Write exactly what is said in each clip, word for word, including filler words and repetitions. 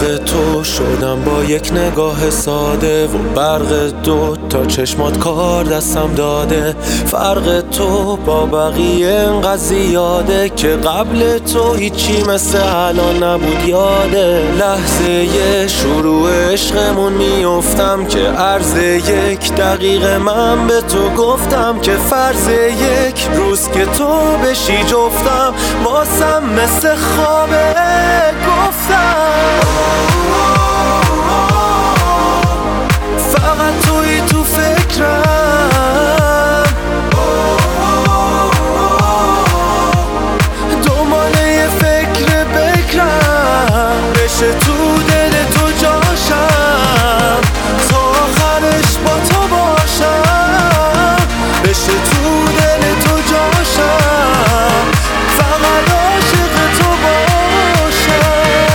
غرق تو شدم با یک نگاه ساده و برق دو تا چشمات کار دستم داده. فرق تو با بقیه انقدر زیاده که قبل تو هیچی مثل الان نبود. یاده لحظه شروع عشقمون میافتم که عرض یک دقیقه من به تو گفتم که فرض یک روز که تو بشی جفتم واسم مثل خوابه. گفتم فقط توی تو فکرم، دنباله فکر بکرم بشه تو دل تو جاشم تا آخرش با تو باشم. بشه تو دل تو جاشم فقط عاشق تو باشم.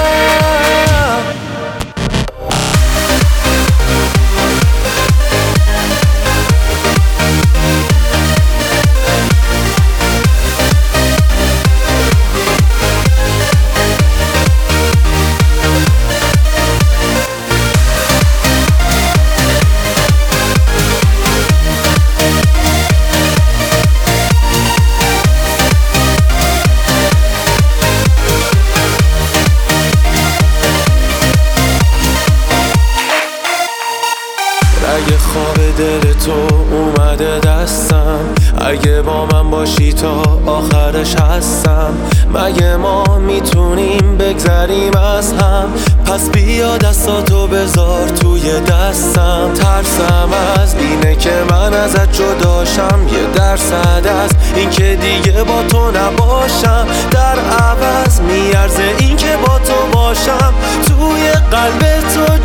اگه خواب دل تو اومده دستم، اگه با من باشی تا آخرش هستم، مگه ما میتونیم بگذریم از هم؟ پس بیا دستاتو بذار توی دستم. ترسم از اینه که من ازت جداشم، یه درصد از این که دیگه با تو نباشم. در عوض میارزه این که با تو باشم توی قلب تو